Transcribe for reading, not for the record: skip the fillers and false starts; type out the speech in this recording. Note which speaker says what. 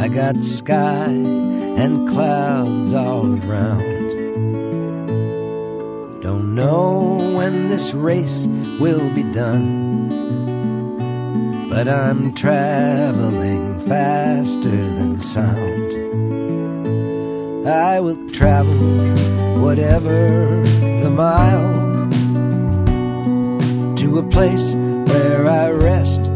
Speaker 1: I got sky and clouds all around. Don't know when this race will be done, but I'm traveling faster than sound. I will travel whatever the mile, to a place where I rest